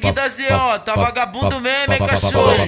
aqui da ZO, tá vagabundo mesmo, hein, cachorro?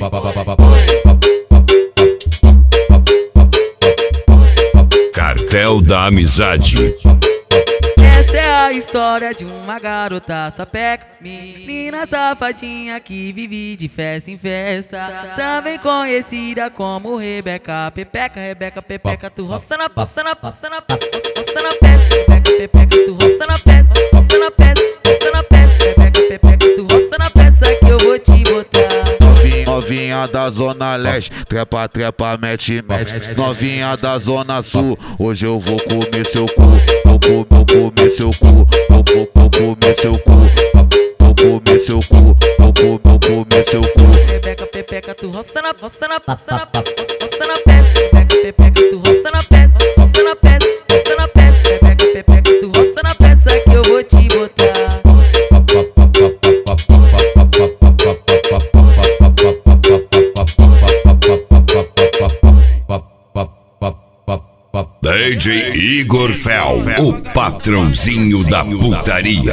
Cartel da Amizade. Essa é a história de uma garota sapeca, menina safadinha que vive de festa em festa, também conhecida como Rebeca Pepeca. Rebeca Pepeca, tu roça na peça, roça na peça. Rebeca Pepeca, tu roça na peça, roça na peça, roça na peça. Rebeca Pepeca, tu roça na peça que eu vou te botar. Novinha da zona leste, trepa, trepa, mete, mete. Novinha da zona sul, hoje eu vou comer seu cu. Vou comer seu cu, vou comer seu cu, vou comer seu cu, vou comer seu cu. Rebeca Pepeca, tu roça na peça, roça na peça. Rebeca Pepeca, tu roça na peça, roça na peça, roça na peça. Rebeca Pepeca, tu roça na peça que eu vou te botar. DJ Igor Fel, o patrãozinho da putaria.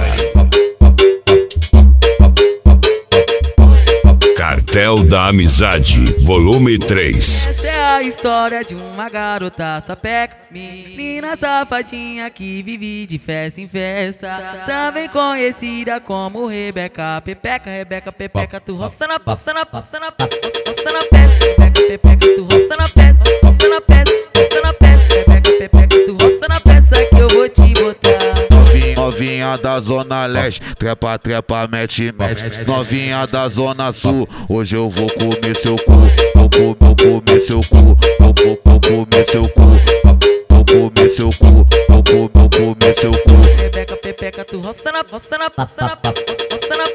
Cartel da Amizade, volume 3. Essa é a história de uma garota sapeca, menina safadinha que vive de festa em festa, também conhecida como Rebeca Pepeca. Rebeca Pepeca, tu roça na peça, roça na peça. Rebeca Pepeca, tu roça na peça, roça na peça, roça na peça. Rebeca Pepeca, tu roça na peça que eu vou te botar. Novinha da zona leste, trepa, trepa, mete, mete. Novinha da zona sul, hoje eu vou comer seu cu. Vou comer seu cu, vou comer seu cu, vou comer seu cu, vou comer seu cu. Rebeca Pepeca, tu roça na peça, roça na peça.